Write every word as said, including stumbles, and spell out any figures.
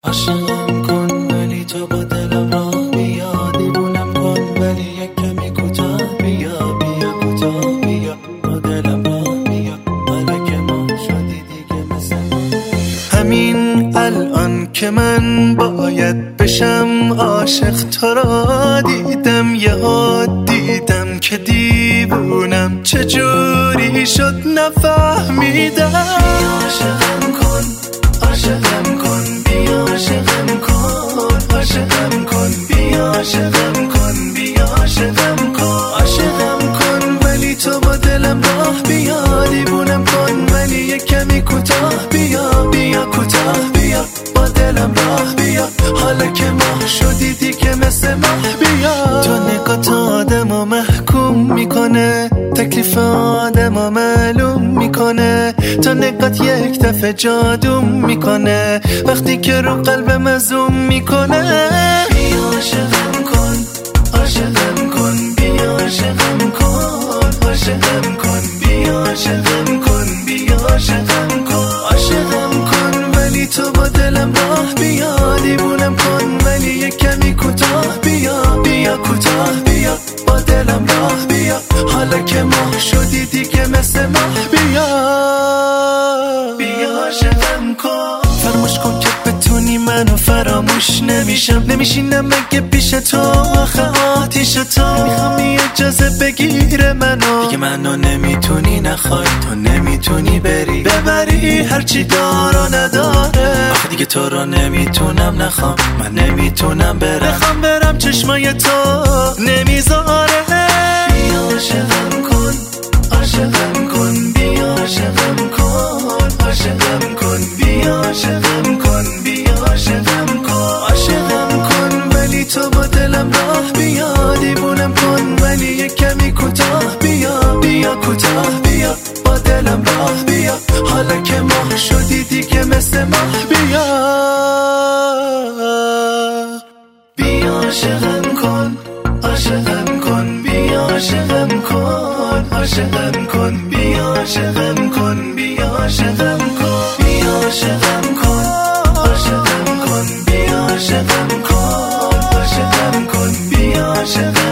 عاشقم کن ولی تو با دلم راه بیا، دیوونم کن ولی یک کمی کوتاه بیا، بیا کوتاه بیا با دلم راه بیا، حالا که ما شدی دیگه مثل همین الان که من باید بشم عاشق، تو را دیدم یه دیدم که دیوونم چجوری شد نفهمیدم. عاشقم کن عاشقم کن بیا، عاشقم کن عاشقم کن بیا، عاشقم کن بیا، عاشقم کن عاشقم کن ولی تو با دلم راه بیا، دیوونم کن ولی یک کمی کوتاه بیا، بیا کوتاه بیا با دلم راه بیا، حالا که ماه شدی دیگه مثل ماه بیا. تو نگات آدمو محکوم میکنه، تکلیف آدمو معلوم میکنه، تو نگات یک دفعه جادوم میکنه، وقتی که رو قلبم زوم میکنه. بیا عاشقم کن عاشقم کن بیا، عاشقم کن عاشقم کن بیا، عاشقم کن بیا، عاشقم کن عاشقم کن ولی تو با دلم راه بیا، دیوونم کن ولی یک کمی کوتاه بیا، بیا کوتاه بیا با دلم راه بیا، حالا که ماه شدی دیگه مثل ماه بیا. بیا عاشقم کن فراموش کن که بتونی منو فراموش نمیشم، نمیشینم مگه پیش تو آخه آتیش تو، میخوام اجازه بگیره منو، دیگه منو نمیتونی نخوای، تو نمیتونی بری ببری هرچی دارا نداره، آخه دیگه تو رو نمیتونم نخوام، من نمیتونم برم، بخوام برم چشمای تو نمیذاره. بیا عاشقم کن عاشقم کن بیا، عاشقم کن عاشقم کن بیا، عاشقم کن بیا، عاشقم کن عاشقم کن ولی تو با دلم راه بیا، دیوونم کن ولی یک کمی کوتاه بیا، بیا کوتاه بیا با دلم راه بیا، حالا که ماه شدی دیگه مثل ماه بیا. بیا عاشقم کن عاشقم کن بیا، عاشقم کن عاشقم کن بیا، عاشقم کن بیا، عاشقم کن بیا، عاشقم کن عاشقم کن بیا، عاشقم کن عاشقم کن بیا، عاشقم